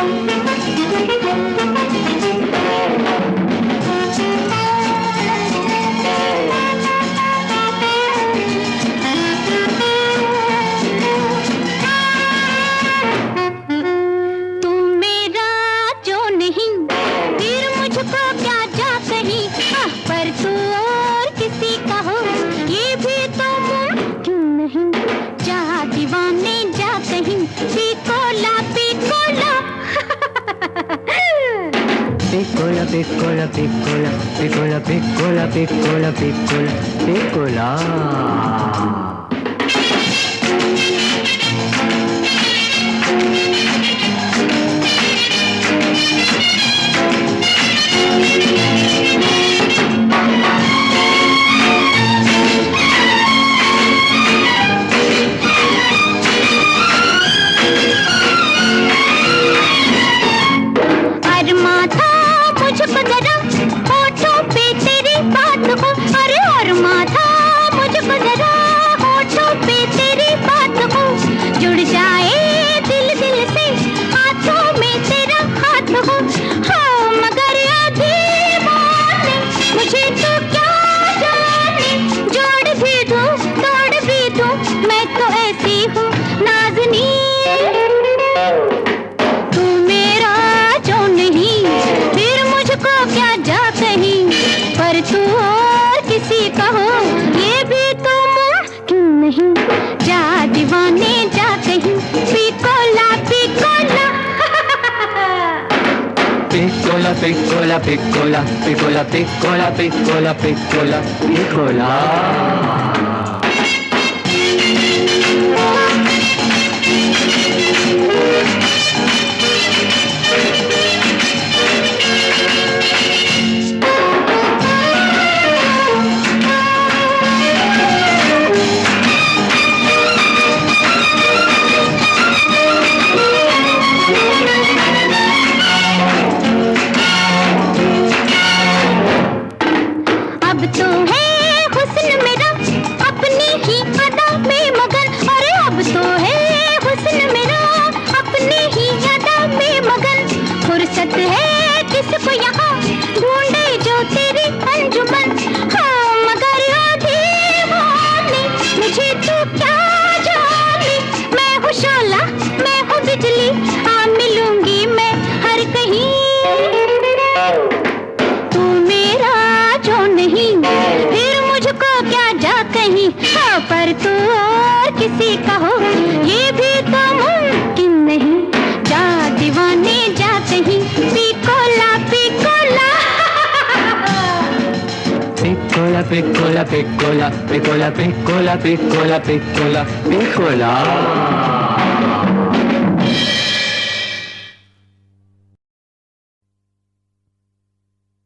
Piccola, piccola, piccola, piccola, piccola, piccola, piccola, piccola. तू और किसी का हो ये भी तो मुमकिन नहीं। जा दीवाने जा कहीं, पिकोला पिकोला Piccola, piccola, piccola, piccola, piccola, piccola, piccola, piccola. अब तो है हुस्न मेरा अपनी ही अदा में मगन। अरे अब तो है हुस्न मेरा अपनी ही अदा में मगन। फुर्सत है किसको यहाँ ढूंढे जो तेरी अंजुमन। हाँ मगर दीवाने मुझे तू क्या जाने। मैं हूँ शोला मैं हूँ बिजली, हाँ मिलूंगी मैं हर कहीं। हाँ, पर तू और किसी का हो ये भी तो मुमकिन नहीं। जा दीवाने जा कहीं, पिकोला पिकोला Piccola, piccola, piccola, piccola, piccola, piccola, piccola, piccola.